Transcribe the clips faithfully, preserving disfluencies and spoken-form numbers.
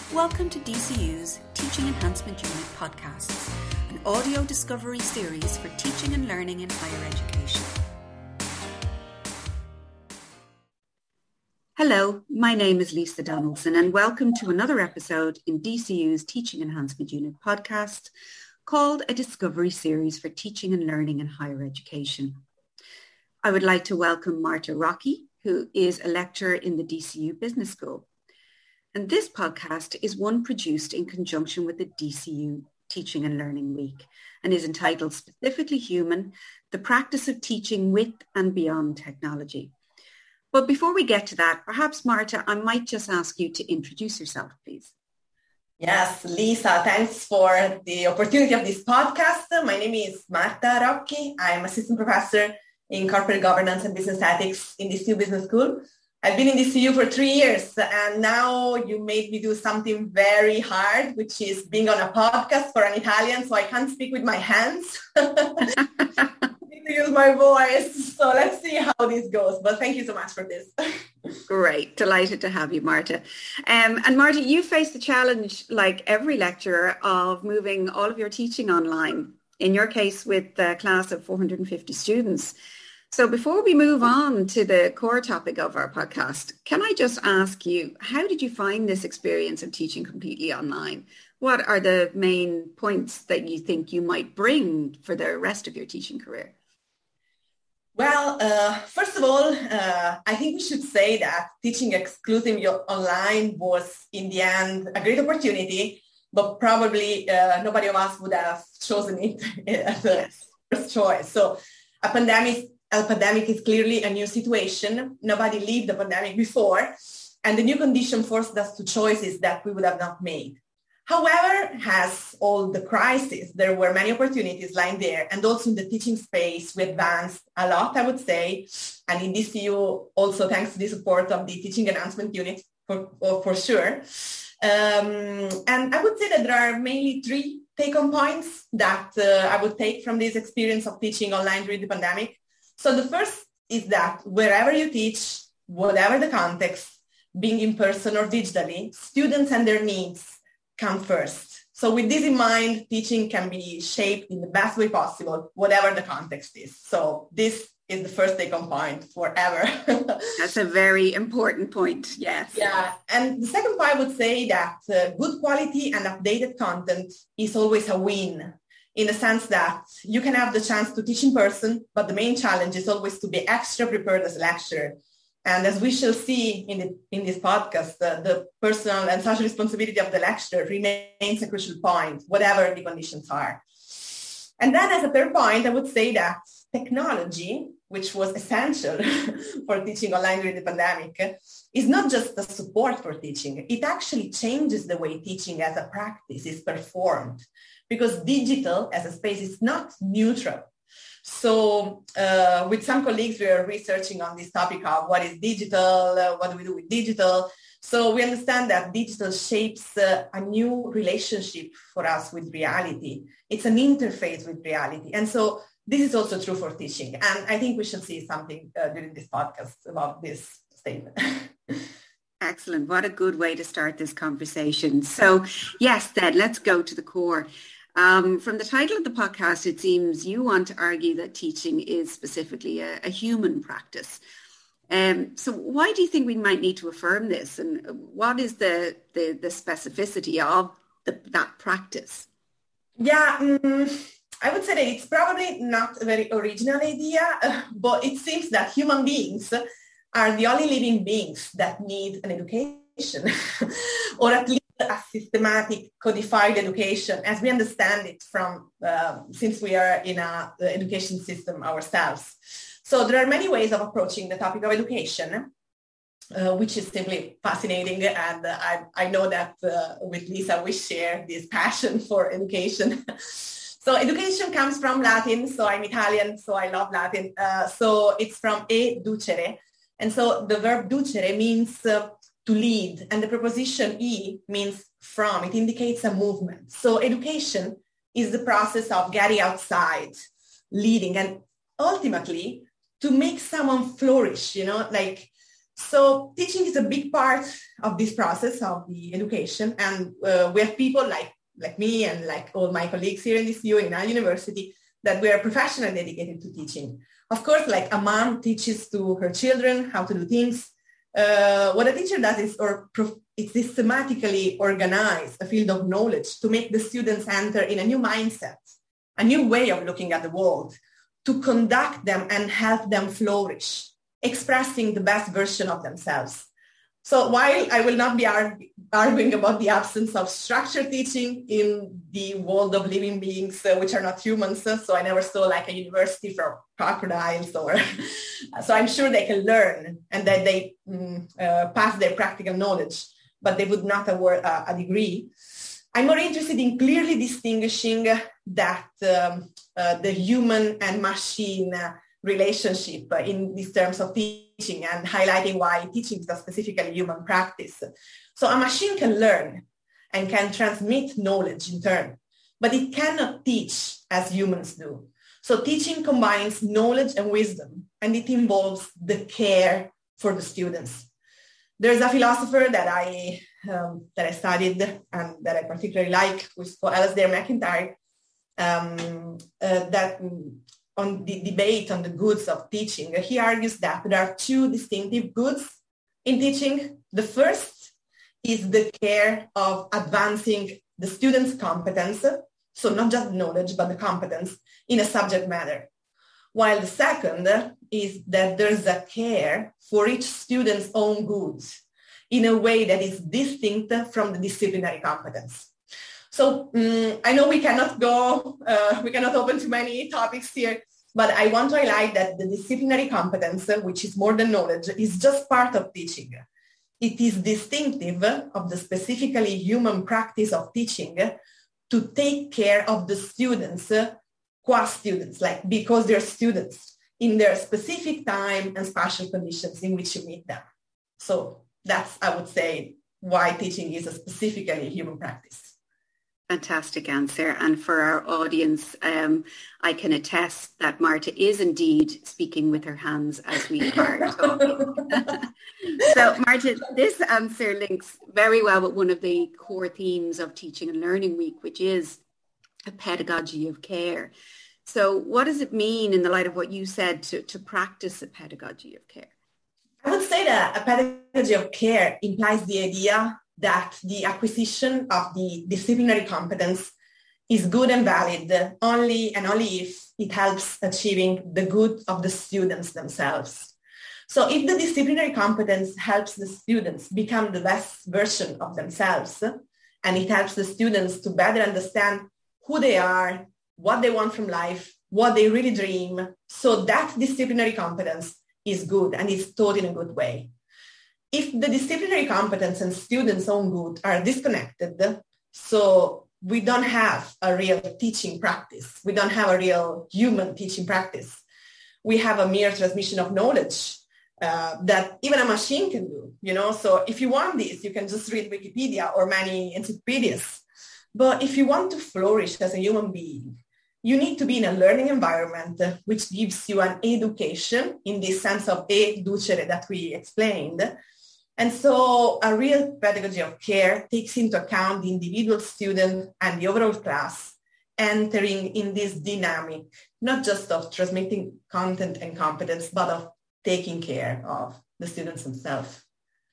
Welcome to D C U's Teaching Enhancement Unit podcasts, an audio discovery series for teaching and learning in higher education. Hello, my name is Lisa Donaldson and welcome to another episode in D C U's Teaching Enhancement Unit podcast called a discovery series for teaching and learning in higher education. I would like to welcome Marta Rocchi, who is a lecturer in the D C U Business School. And this podcast is one produced in conjunction with the D C U Teaching and Learning Week and is entitled Specifically Human, the Practice of Teaching with and Beyond Technology. But before we get to that, perhaps Marta, I might just ask you to introduce yourself, please. Yes, Lisa, thanks for the opportunity of this podcast. My name is Marta Rocchi. I'm assistant professor in corporate governance and business ethics in D C U Business School. I've been in D C U for three years and now you made me do something very hard, which is being on a podcast for an Italian, so I can't speak with my hands. I need to use my voice. So let's see how this goes. But thank you so much for this. Great. Delighted to have you, Marta. Um, and Marta, you face the challenge, like every lecturer, of moving all of your teaching online, in your case with a class of four hundred fifty students. So before we move on to the core topic of our podcast, can I just ask you, how did you find this experience of teaching completely online? What are the main points that you think you might bring for the rest of your teaching career? Well, uh, first of all, uh, I think we should say that teaching exclusively online was in the end a great opportunity, but probably uh, nobody of us would have chosen it as a first choice. So a pandemic A pandemic is clearly a new situation. Nobody lived the pandemic before, and the new condition forced us to choices that we would have not made. However, as all the crises, there were many opportunities lying there, and also in the teaching space, we advanced a lot, I would say, and in D C U, also thanks to the support of the Teaching Enhancement Unit, for, for sure. Um, and I would say that there are mainly three take-home points that uh, I would take from this experience of teaching online during the pandemic. So the first is that wherever you teach, whatever the context, being in person or digitally, students and their needs come first. So with this in mind, teaching can be shaped in the best way possible, whatever the context is. So this is the first take-home point forever. That's a very important point, yes. Yeah, and the second point, I would say that uh, good quality and updated content is always a win, in the sense that you can have the chance to teach in person, but the main challenge is always to be extra prepared as a lecturer. And as we shall see in, the, in this podcast, uh, the personal and social responsibility of the lecturer remains a crucial point, whatever the conditions are. And then as a third point, I would say that technology, which was essential for teaching online during the pandemic, is not just a support for teaching. It actually changes the way teaching as a practice is performed, because digital as a space is not neutral. So uh, with some colleagues, we are researching on this topic of what is digital, uh, what do we do with digital. So we understand that digital shapes uh, a new relationship for us with reality. It's an interface with reality. And so this is also true for teaching. And I think we should see something uh, during this podcast about this statement. Excellent. What a good way to start this conversation. So yes, then let's go to the core. Um, from the title of the podcast, it seems you want to argue that teaching is specifically a, a human practice. Um, so why do you think we might need to affirm this? And what is the, the, the specificity of the, that practice? Yeah, um, I would say that it's probably not a very original idea, uh, but it seems that human beings are the only living beings that need an education, or at least a systematic, codified education, as we understand it from uh, since we are in a uh, education system ourselves. So there are many ways of approaching the topic of education, uh, which is simply fascinating. And uh, I, I know that uh, with Lisa, we share this passion for education. So education comes from Latin. So I'm Italian, so I love Latin. Uh, so it's from educere. And so the verb ducere means uh, to lead, and the preposition e means from. It indicates a movement. So education is the process of getting outside, leading, and ultimately to make someone flourish, you know, like So teaching is a big part of this process of the education. And uh, we have people like, like me and like all my colleagues here in D C U, in our university, that we are professionally dedicated to teaching. Of course, like a mom teaches to her children how to do things. Uh, what a teacher does is or prof- it systematically organize a field of knowledge to make the students enter in a new mindset, a new way of looking at the world, to conduct them and help them flourish, expressing the best version of themselves. So while I will not be argue, arguing about the absence of structured teaching in the world of living beings, uh, which are not humans, uh, so I never saw like a university for crocodiles, or so I'm sure they can learn and that they um, uh, pass their practical knowledge, but they would not award uh, a degree. I'm more interested in clearly distinguishing that um, uh, the human and machine uh, relationship uh, in these terms of teaching, and highlighting why teaching is a specifically human practice. So a machine can learn and can transmit knowledge in turn, but it cannot teach as humans do. So teaching combines knowledge and wisdom, and it involves the care for the students. There's a philosopher that I um, that I studied and that I particularly like, which is called Alasdair MacIntyre, um, uh, that on the debate on the goods of teaching. He argues that there are two distinctive goods in teaching. The first is the care of advancing the student's competence, so not just knowledge, but the competence in a subject matter. While the second is that there's a care for each student's own goods in a way that is distinct from the disciplinary competence. So um, I know we cannot go, uh, we cannot open too many topics here, but I want to highlight that the disciplinary competence, which is more than knowledge, is just part of teaching. It is distinctive of the specifically human practice of teaching to take care of the students, qua students, like because they're students, in their specific time and spatial conditions in which you meet them. So that's, I would say, why teaching is a specifically human practice. Fantastic answer. And for our audience, um, I can attest that Marta is indeed speaking with her hands as we are talking. So Marta, this answer links very well with one of the core themes of Teaching and Learning Week, which is a pedagogy of care. So what does it mean in the light of what you said to, to practice a pedagogy of care? I would say that a pedagogy of care implies the idea that the acquisition of the disciplinary competence is good and valid only and only if it helps achieving the good of the students themselves. So if the disciplinary competence helps the students become the best version of themselves, and it helps the students to better understand who they are, what they want from life, what they really dream, so that disciplinary competence is good and is taught in a good way. If the disciplinary competence and students' own good are disconnected, so we don't have a real teaching practice. We don't have a real human teaching practice. We have a mere transmission of knowledge uh, that even a machine can do, you know. So if you want this, you can just read Wikipedia or many encyclopedias. But if you want to flourish as a human being, you need to be in a learning environment which gives you an education in the sense of educere that we explained. And so a real pedagogy of care takes into account the individual student and the overall class entering in this dynamic, not just of transmitting content and competence, but of taking care of the students themselves.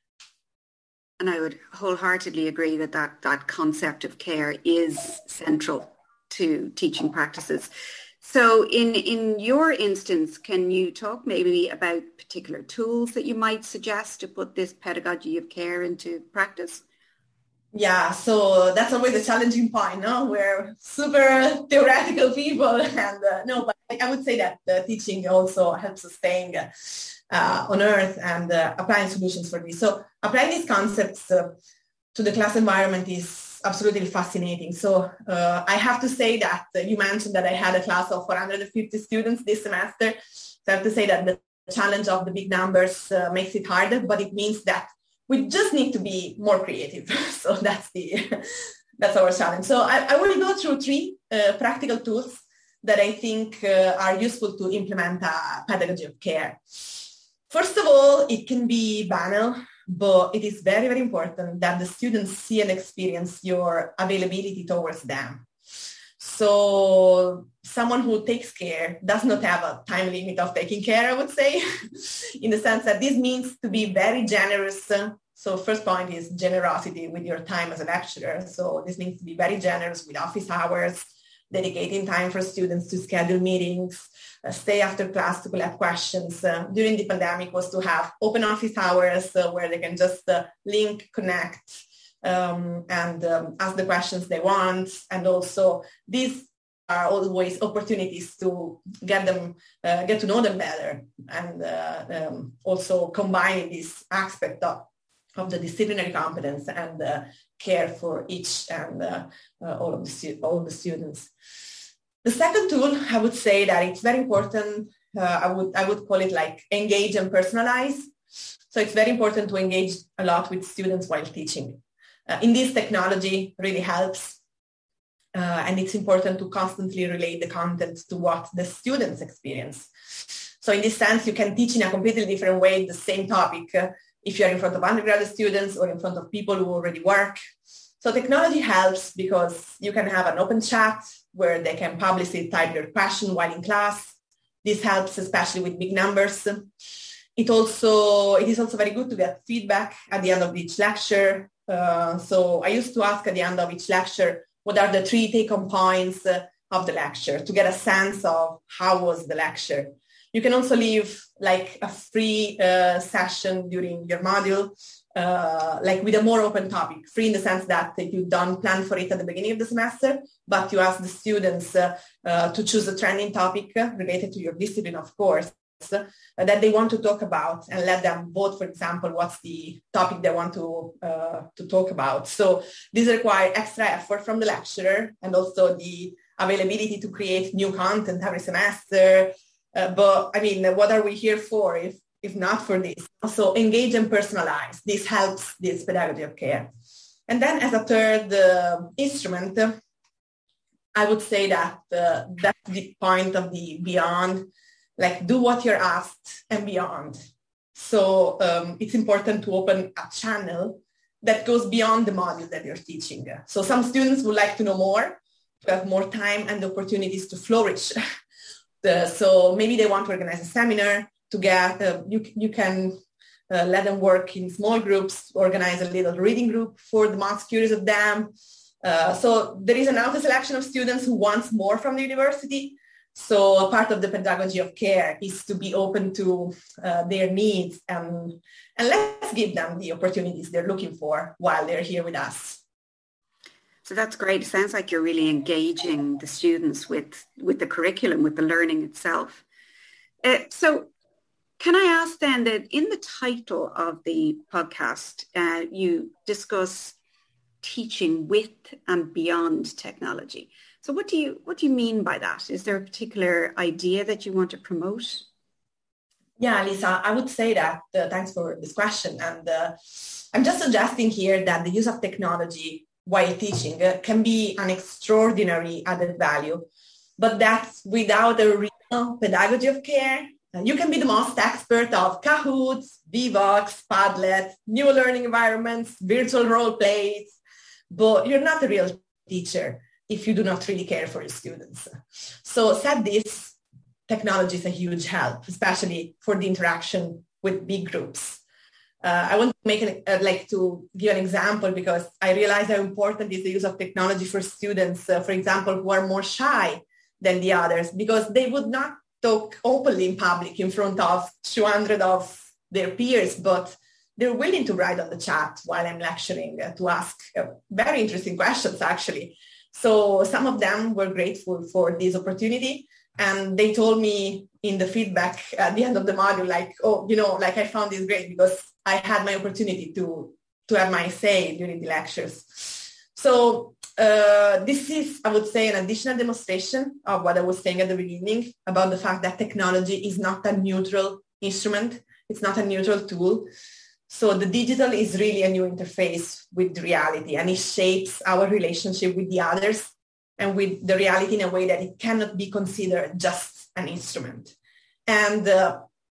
And I would wholeheartedly agree that that, that concept of care is central to teaching practices. So in, in your instance, can you talk maybe about particular tools that you might suggest to put this pedagogy of care into practice? Yeah, so that's always a challenging point, no? We're super theoretical people, and uh, no, but I would say that the teaching also helps us staying uh, on earth and uh, applying solutions for this. So applying these concepts uh, to the class environment is absolutely fascinating. So uh, I have to say that uh, you mentioned that I had a class of four hundred fifty students this semester. So I have to say that the challenge of the big numbers uh, makes it harder, but it means that we just need to be more creative. So that's the that's our challenge. So I, I will go through three uh, practical tools that I think uh, are useful to implement a pedagogy of care. First of all, it can be banal, but it is very, very important that the students see and experience your availability towards them. So someone who takes care does not have a time limit of taking care, I would say, in the sense that this means to be very generous. So first point is generosity with your time as a lecturer. So this means to be very generous with office hours, dedicating time for students to schedule meetings, uh, stay after class to collect questions. Uh, during the pandemic was to have open office hours uh, where they can just uh, link, connect, um, and um, ask the questions they want. And also these are always opportunities to get them, uh, get to know them better. And uh, um, also combining this aspect of, of the disciplinary competence and uh, care for each and uh, uh, all of the stu- all of the students. The second tool, I would say that it's very important. Uh, I would I would call it like engage and personalize. So it's very important to engage a lot with students while teaching. Uh, in this, technology really helps, uh, and it's important to constantly relate the content to what the students experience. So in this sense, you can teach in a completely different way the same topic uh, if you're in front of undergraduate students or in front of people who already work. So technology helps because you can have an open chat where they can publicly type their question while in class. This helps especially with big numbers. It also, it is also very good to get feedback at the end of each lecture. Uh, so I used to ask at the end of each lecture, what are the three take-home points uh, of the lecture to get a sense of how was the lecture. You can also leave like a free uh, session during your module, uh, like with a more open topic, free in the sense that you don't plan for it at the beginning of the semester, but you ask the students uh, uh, to choose a trending topic uh, related to your discipline, of course, uh, that they want to talk about, and let them vote, for example, what's the topic they want to, uh, to talk about. So these require extra effort from the lecturer and also the availability to create new content every semester. Uh, but I mean, what are we here for if, if not for this? Also engage and personalize. This helps this pedagogy of care. And then as a third uh, instrument, uh, I would say that uh, that's the point of the beyond, like do what you're asked and beyond. So um, it's important to open a channel that goes beyond the module that you're teaching. So some students would like to know more, to have more time and opportunities to flourish. The, so maybe they want to organize a seminar to get, uh, you, you can uh, let them work in small groups, organize a little reading group for the most curious of them. Uh, so there is an auto-selection of students who wants more from the university. So a part of the pedagogy of care is to be open to uh, their needs and, and let's give them the opportunities they're looking for while they're here with us. So that's great. It sounds like you're really engaging the students with, with the curriculum, with the learning itself. Uh, so can I ask then that in the title of the podcast, uh, you discuss teaching with and beyond technology. So what do you what do you mean by that? Is there a particular idea that you want to promote? Yeah, Lisa, I would say that. Uh, thanks for this question. And uh, I'm just suggesting here that the use of technology while teaching uh, can be an extraordinary added value, but that's without a real pedagogy of care. Uh, you can be the most expert of Kahoots, Vivox, Padlet, new learning environments, virtual role plays, but you're not a real teacher if you do not really care for your students. So said this, technology is a huge help, especially for the interaction with big groups. Uh, I want to make an, uh, like to give an example because I realize how important is the use of technology for students, uh, for example, who are more shy than the others, because they would not talk openly in public in front of two hundred of their peers, but they're willing to write on the chat while I'm lecturing uh, to ask uh, very interesting questions, actually. So some of them were grateful for this opportunity. And they told me in the feedback at the end of the module, like, oh, you know, like I found this great because I had my opportunity to, to have my say during the lectures. So uh, this is, I would say, an additional demonstration of what I was saying at the beginning about the fact that technology is not a neutral instrument. It's not a neutral tool. So the digital is really a new interface with reality, and it shapes our relationship with the others and with the reality in a way that it cannot be considered just an instrument. And uh,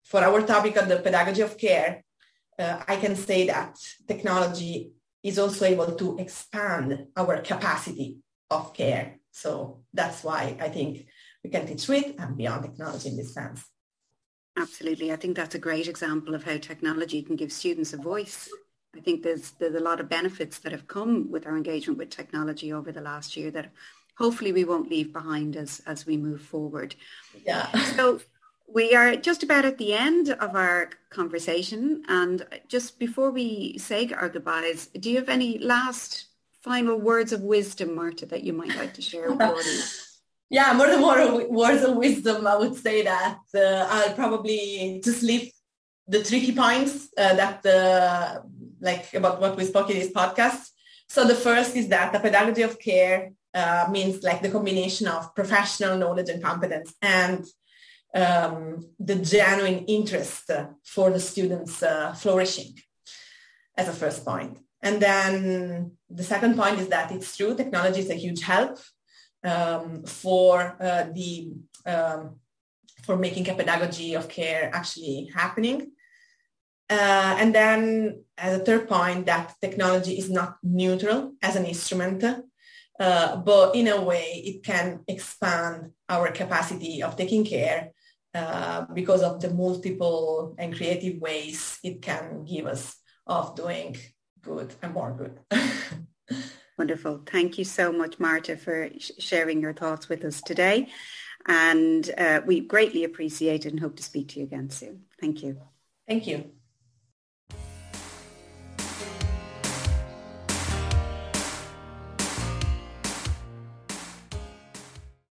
for our topic on the pedagogy of care, uh, I can say that technology is also able to expand our capacity of care. So that's why I think we can teach with and beyond technology in this sense. Absolutely. I think that's a great example of how technology can give students a voice. I think there's there's a lot of benefits that have come with our engagement with technology over the last year that hopefully we won't leave behind as, as we move forward. Yeah. So we are just about at the end of our conversation. And just before we say our goodbyes, do you have any last final words of wisdom, Marta, that you might like to share with the audience? Yeah, more than more words of wisdom, I would say that uh, I'll probably just leave the tricky points uh, that, uh, like about what we spoke in this podcast. So the first is that the pedagogy of care uh, means like the combination of professional knowledge and competence and um, the genuine interest uh, for the students' uh, flourishing as a first point. And then the second point is that it's true, technology is a huge help um, for uh, the um, for making a pedagogy of care actually happening. Uh, and then as a third point, that technology is not neutral as an instrument, uh, but in a way it can expand our capacity of taking care uh, because of the multiple and creative ways it can give us of doing good and more good. Wonderful. Thank you so much, Marta, for sh- sharing your thoughts with us today. And uh, we greatly appreciate it and hope to speak to you again soon. Thank you. Thank you.